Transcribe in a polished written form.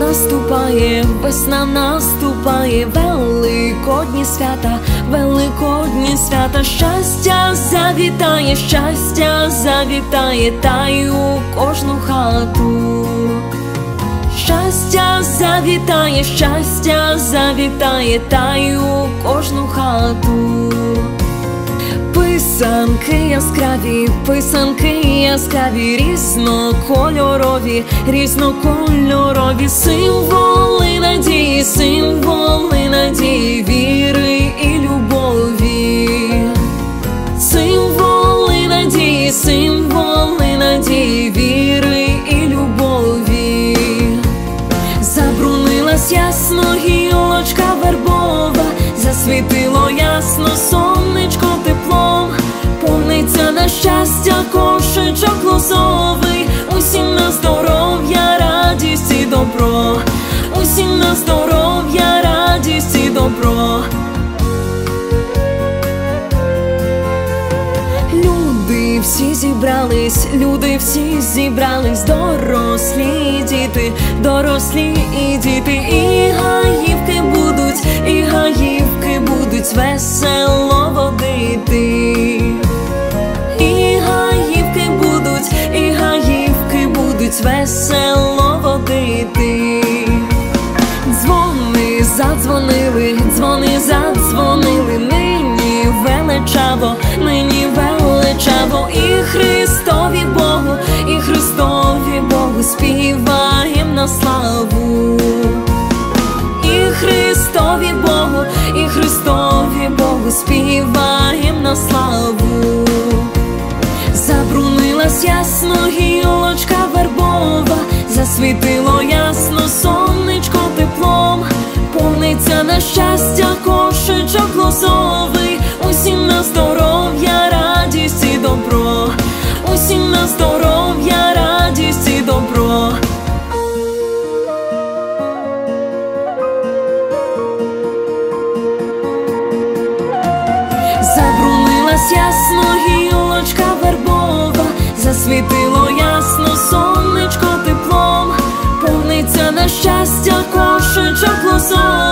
весна наступає, великодні свята, щастя завітає, та й у кожну хату. Щастя завітає, та й у кожну хату. Писанки яскраві, різнокольорові, символи надії, віри і любові. Символи надії, віри і любові. Забрунилась ясно гілочка вербова, засвітило ясно сонечко теплом. Повниться на щастя кошечок лозовий, усім на здоров'я, радість і добро, усім на здоров'я, радість і добро. Люди всі зібрались, дорослі і діти, і гаївки будуть весело водити. І гаївки будуть весело водити. Дзвони задзвонили, нині величаво, і Христові Богу співаєм на славу. І Христові Богу співаєм на славу. Забрунилась ясно гілочка вербова, засвітило ясно сонечко теплом. Повниться на щастя кошечок лозовий, усім на здоров'я, радість і добро, усім на здоров'я, радість і добро. Забрунилась ясно гілочка вербова, засвітило ясно сонечко теплом. Повниться на щастя кошечок лозовий,